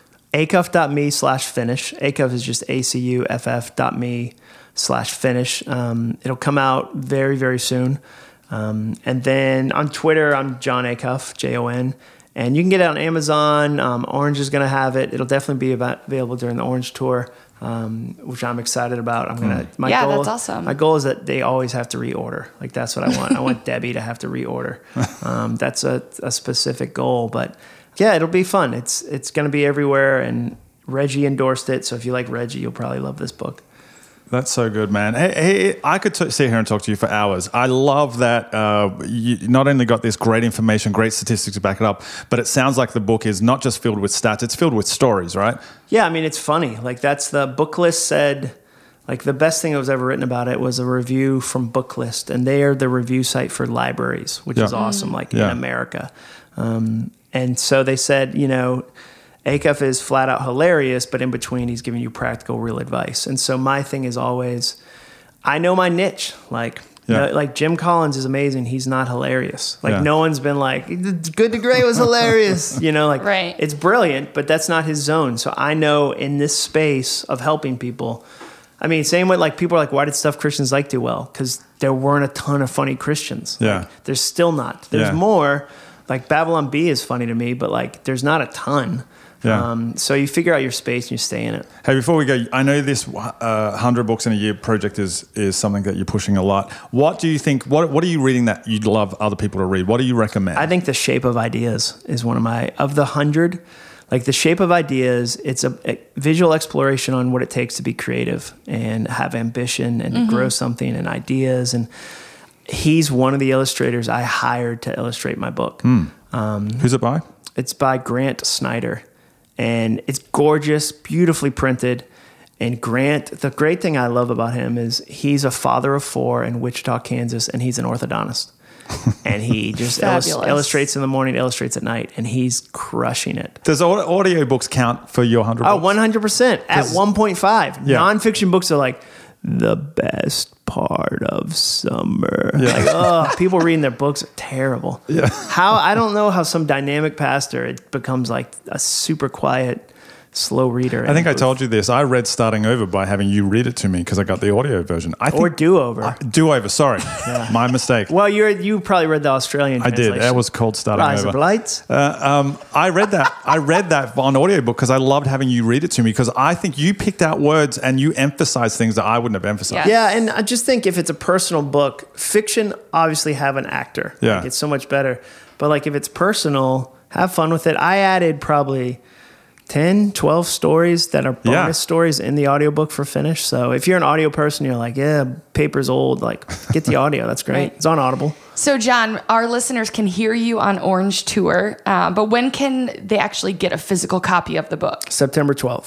acuff.me slash finish. Acuff is just A-C-U-F-F dot me slash finish. Um, it'll come out very, very soon. Um, and then on Twitter, I'm John Acuff, J O N. And you can get it on Amazon. Um, Orange is going to have it. It'll definitely be about, available during the Orange Tour, um, which I'm excited about. I'm gonna. My Yeah, goal, that's awesome. My goal is that they always have to reorder. Like that's what I want. I want Debbie to have to reorder. Um, that's a, a specific goal, but yeah, it'll be fun. It's it's going to be everywhere, and Reggie endorsed it. So if you like Reggie, you'll probably love this book. That's so good, man. Hey, hey, I could t- sit here and talk to you for hours. I love that uh, you not only got this great information, great statistics to back it up, but it sounds like the book is not just filled with stats, it's filled with stories, right? Yeah, I mean, it's funny. Like, that's the Booklist said, like, the best thing that was ever written about it was a review from Booklist, and they are the review site for libraries, which Yeah. is awesome, like Yeah. in America. Um, and so they said, you know, Acuff is flat out hilarious, but in between, he's giving you practical, real advice. And so my thing is always, I know my niche. Like, Yeah. no, like Jim Collins is amazing. He's not hilarious. Like Yeah. no one's been like, Good to Great was hilarious. You know, like Right. it's brilliant, but that's not his zone. So I know in this space of helping people, I mean, same way, like people are like, why did Stuff Christians Like do well? Because there weren't a ton of funny Christians. Yeah. Like, there's still not. There's Yeah. more. Like Babylon Bee is funny to me, but like there's not a ton. Yeah. Um, so you figure out your space and you stay in it. Hey, before we go, I know this uh, one hundred books in a year project is is something that you're pushing a lot. What do you think, what what are you reading that you'd love other people to read? What do you recommend? I think The Shape of Ideas is one of my, of the hundred, like The Shape of Ideas, it's a, a visual exploration on what it takes to be creative and have ambition and to grow something and ideas. And he's one of the illustrators I hired to illustrate my book. Um, Who's it by? It's by Grant Snyder. And it's gorgeous, beautifully printed. And Grant, the great thing I love about him is he's a father of four in Wichita, Kansas, and he's an orthodontist. And he just illus- Fabulous. illustrates in the morning, illustrates at night, and he's crushing it. Does au- audio books count for your one hundred Oh, books? one hundred percent at one point five. Yeah. Nonfiction books are like the best part of summer. Yeah. Like, oh, people reading their books are terrible. Yeah. How, I don't know how some dynamic pastor, it becomes like a super quiet, slow reader. I think I told you this. I read Starting Over by having you read it to me because I got the audio version. I think Or Do-Over. Do Over, sorry. My mistake. Well, you're, you probably read the Australian I did. translation. That was called Starting Rise Over. of Lights. Uh, um, I read that. I read that on audiobook because I loved having you read it to me because I think you picked out words and you emphasized things that I wouldn't have emphasized. Yeah. Yeah, and I just think if it's a personal book, fiction obviously have an actor. Yeah. Like, it's so much better. But like if it's personal, have fun with it. I added probably ten, twelve stories that are bonus Yeah. stories in the audiobook for Finish. So if you're an audio person, you're like, yeah, paper's old, like get the audio. That's great. Right. It's on Audible. So, John, our listeners can hear you on Orange Tour, uh, but when can they actually get a physical copy of the book? September twelfth.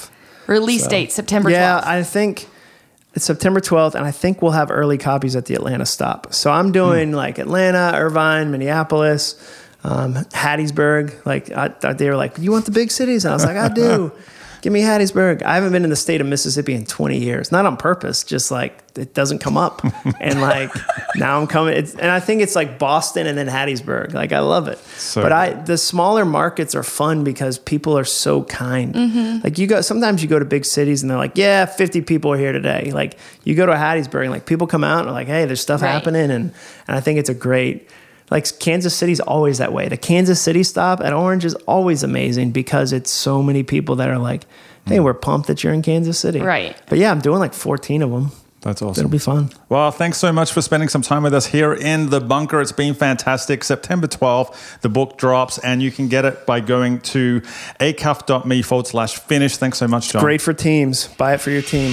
Release So- date, September Yeah, twelfth. I think it's September twelfth, and I think we'll have early copies at the Atlanta stop. So I'm doing like Atlanta, Irvine, Minneapolis, um, Hattiesburg. Like I, they were like, "You want the big cities?" And I was like, "I do. Give me Hattiesburg." I haven't been in the state of Mississippi in twenty years, not on purpose, just like it doesn't come up. And like now I'm coming, it's, and I think it's like Boston and then Hattiesburg. Like I love it. So but I the smaller markets are fun because people are so kind. Mm-hmm. Like you go, sometimes you go to big cities and they're like, "Yeah, fifty people are here today." Like you go to Hattiesburg and like people come out and are like, "Hey, there's stuff Right. happening," and and I think it's a great. Like Kansas City's always that way. The Kansas City stop at Orange is always amazing because it's so many people that are like, "Hey, we're pumped that you're in Kansas City." Right. But yeah, I'm doing like fourteen of them. That's awesome. It'll be fun. Well, thanks so much for spending some time with us here in the bunker. It's been fantastic. September twelfth, the book drops, and you can get it by going to acuff.me forward slash finish. Thanks so much, John. Great for teams. Buy it for your team.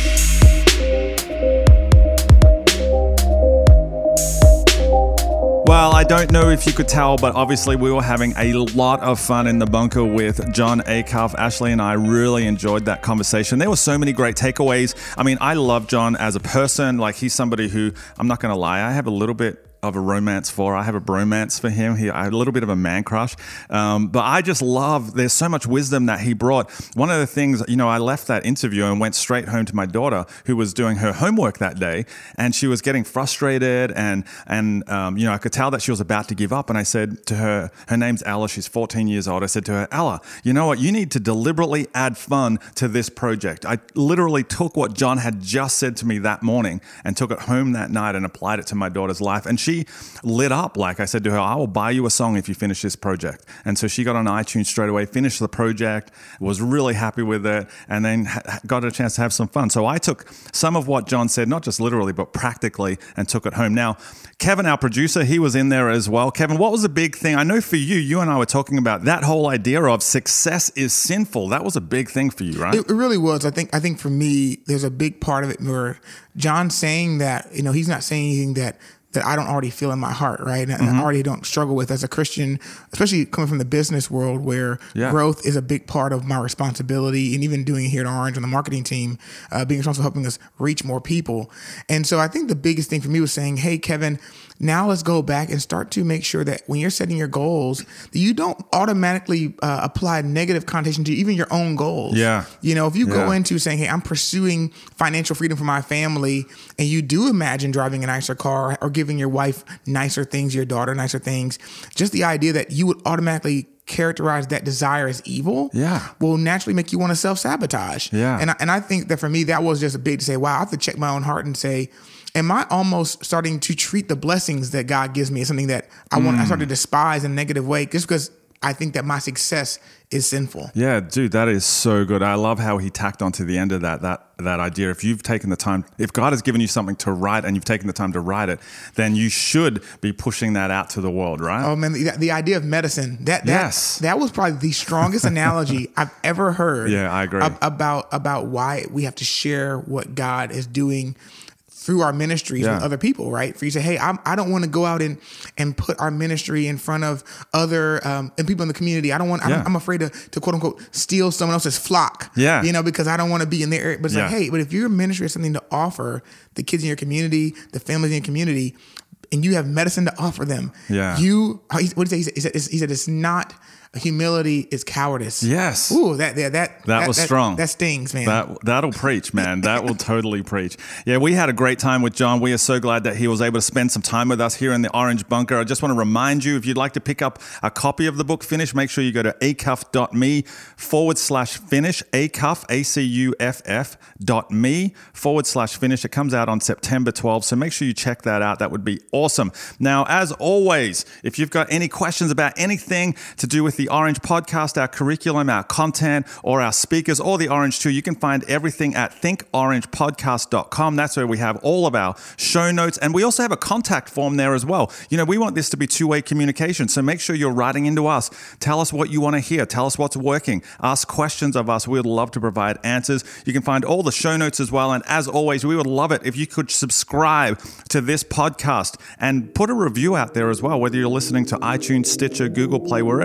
Well, I don't know if you could tell, but obviously we were having a lot of fun in the bunker with Jon Acuff. Ashley and I really enjoyed that conversation. There were so many great takeaways. I mean, I love John as a person. Like, he's somebody who, I'm not going to lie, I have a little bit of a romance for. I have a bromance for him. He, I had a little bit of a man crush. Um, but I just love, there's so much wisdom that he brought. One of the things, you know, I left that interview and went straight home to my daughter who was doing her homework that day, and she was getting frustrated and, and um, you know, I could tell that she was about to give up. And I said to her, her name's Ella, she's fourteen years old. I said to her, "Ella, you know what? You need to deliberately add fun to this project." I literally took what John had just said to me that morning and took it home that night and applied it to my daughter's life. And she She lit up. Like I said to her, "I will buy you a song if you finish this project." And so she got on iTunes straight away, finished the project, was really happy with it, and then ha- got a chance to have some fun. So I took some of what John said, not just literally, but practically, and took it home. Now, Kevin, our producer, he was in there as well. Kevin, what was the big thing? I know for you, you and I were talking about that whole idea of success is sinful. That was a big thing for you, right? It, it really was. I think. I think for me, there's a big part of it where John's saying that, you know, he's not saying anything that that I don't already feel in my heart, right? And Mm-hmm. I already don't struggle with as a Christian, especially coming from the business world where Yeah. growth is a big part of my responsibility, and even doing it here at Orange on the marketing team, uh, being responsible for helping us reach more people. And so I think the biggest thing for me was saying, "Hey, Kevin, now let's go back and start to make sure that when you're setting your goals, that you don't automatically uh, apply negative connotation to even your own goals." Yeah. You know, if you go Yeah. into saying, "Hey, I'm pursuing financial freedom for my family," and you do imagine driving a nicer car or giving your wife nicer things, your daughter nicer things, just the idea that you would automatically characterize that desire as evil Yeah. will naturally make you want to self-sabotage. Yeah. And I, and I think that for me, that was just a big to say, wow, I have to check my own heart and say, am I almost starting to treat the blessings that God gives me as something that I want, I start to despise in a negative way just because I think that my success is sinful? Yeah, dude, that is so good. I love how he tacked onto the end of that, that that idea. If you've taken the time, if God has given you something to write and you've taken the time to write it, then you should be pushing that out to the world, right? Oh man, the, the idea of medicine, that, that Yes. that was probably the strongest analogy I've ever heard. Yeah, I agree. ab- about about why we have to share what God is doing through our ministries Yeah. with other people, right? For you to say, hey, I'm, I don't want to go out and, and put our ministry in front of other um, and people in the community. I don't want. Yeah. I'm, I'm afraid to, to quote unquote steal someone else's flock. Yeah. you know, because I don't want to be in their area. But it's Yeah. like, hey, but if your ministry has something to offer the kids in your community, the families in your community, and you have medicine to offer them, Yeah. you what did he say? He said, he said, he said it's not. Humility is cowardice. Yes. Ooh, that that that That was strong. That stings, man. That that'll preach, man. That will totally preach. Yeah, we had a great time with John. We are so glad that he was able to spend some time with us here in the Orange Bunker. I just want to remind you, if you'd like to pick up a copy of the book Finish, make sure you go to acuff.me forward slash finish. Acuff, A C U F F dot me forward slash finish. It comes out on September twelfth, so make sure you check that out. That would be awesome. Now, as always, if you've got any questions about anything to do with the Orange Podcast, our curriculum, our content, or our speakers, or the Orange Two, you can find everything at think orange podcast dot com. That's where we have all of our show notes, and we also have a contact form there as well. You know, we want this to be two-way communication, so make sure you're writing into us. Tell us what you want to hear. Tell us what's working. Ask questions of us. We would love to provide answers. You can find all the show notes as well, and as always, we would love it if you could subscribe to this podcast and put a review out there as well, whether you're listening to iTunes, Stitcher, Google Play, wherever it is.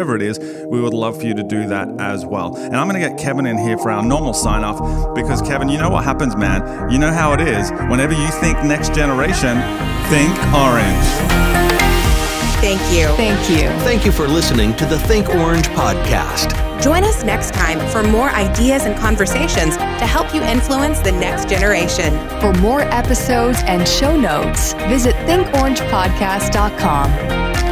we would love for you to do that as well. And I'm going to get Kevin in here for our normal sign off because, Kevin, you know what happens, man. You know how it is. Whenever you think next generation, think orange. Thank you. Thank you. Thank you for listening to the Think Orange podcast. Join us next time for more ideas and conversations to help you influence the next generation. For more episodes and show notes, visit think orange podcast dot com.